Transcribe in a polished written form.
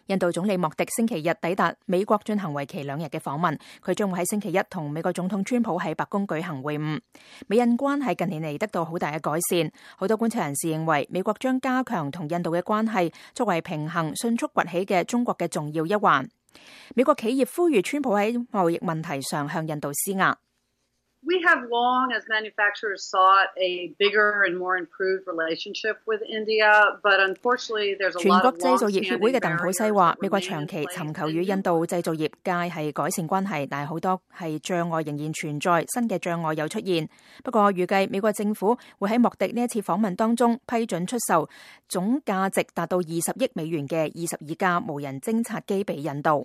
印度總理莫迪星期日抵達美國進行為期2日嘅訪問，佢將會喺星期一同美國總統川普喺白宮舉行會晤。美印關係近年嚟得到好大嘅改善，好多觀察人士認為美國將加強同印度嘅關係，作為平衡迅速崛起嘅中國嘅重要一環。美國企業呼籲川普喺貿易問題上向印度施壓。 We have long, as manufacturers, sought a bigger and more improved relationship with India, but unfortunately, there's a lot of 全國製造業協會嘅鄧普西話，美國長期尋求與印度製造業界係改善關係，但係好多係障礙仍然存在，新嘅障礙又出現。不過預計美國政府會喺莫迪呢一次訪問當中批准出售總價值達到20億美元嘅22架無人偵察機俾印度。